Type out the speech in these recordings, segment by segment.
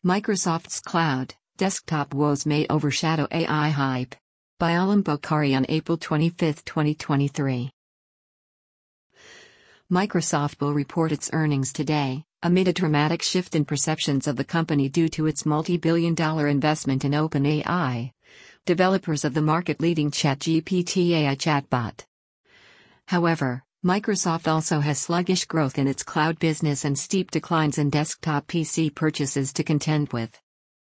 Microsoft's cloud desktop woes may overshadow AI hype. By Alam Bokhari on April 25, 2023. Microsoft will report its earnings today, amid a dramatic shift in perceptions of the company due to its multi-billion-dollar investment in OpenAI, developers of the market-leading ChatGPT AI chatbot. However, Microsoft also has sluggish growth in its cloud business and steep declines in desktop PC purchases to contend with.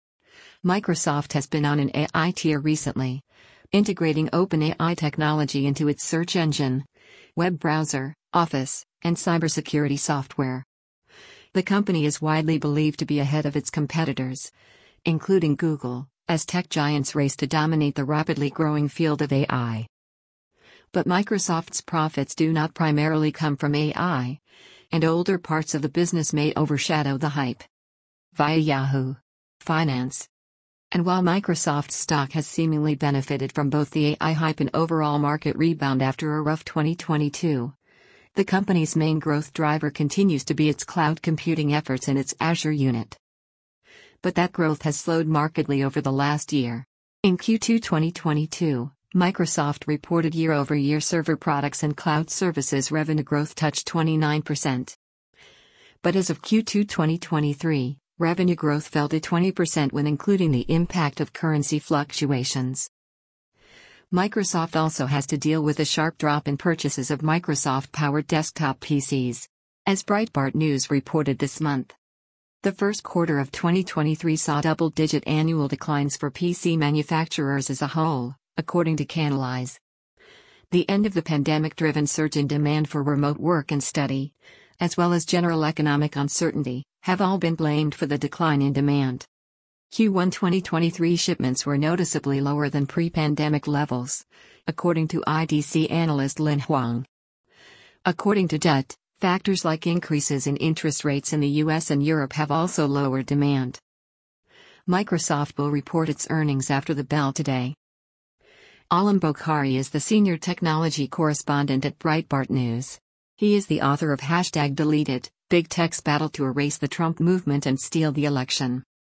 Microsoft has been on an AI tear recently, integrating OpenAI technology into its search engine, web browser, Office, and cybersecurity software. The company is widely believed to be ahead of its competitors, including Google, as tech giants race to dominate the rapidly growing field of AI. But Microsoft's profits do not primarily come from AI, and older parts of the business may overshadow the hype. Via Yahoo Finance. And while Microsoft's stock has seemingly benefited from both the AI hype and overall market rebound after a rough 2022, the company's main growth driver continues to be its cloud computing efforts in its Azure unit. But that growth has slowed markedly over the last year. In Q2 2022, Microsoft reported year-over-year server products and cloud services revenue growth touched 29%. But as of Q2 2023, revenue growth fell to 20% when including the impact of currency fluctuations. Microsoft also has to deal with a sharp drop in purchases of Microsoft-powered desktop PCs, as Breitbart News reported this month. The first quarter of 2023 saw double-digit annual declines for PC manufacturers as a whole, according to Canalys. The end of the pandemic-driven surge in demand for remote work and study, as well as general economic uncertainty, have all been blamed for the decline in demand. Q1 2023 shipments were noticeably lower than pre-pandemic levels, according to IDC analyst Lin Huang. According to DUT, factors like increases in interest rates in the US and Europe have also lowered demand. Microsoft will report its earnings after the bell today. Alam Bokhari is the senior technology correspondent at Breitbart News. He is the author of #Deleted, Big Tech's Battle to Erase the Trump Movement and Steal the Election.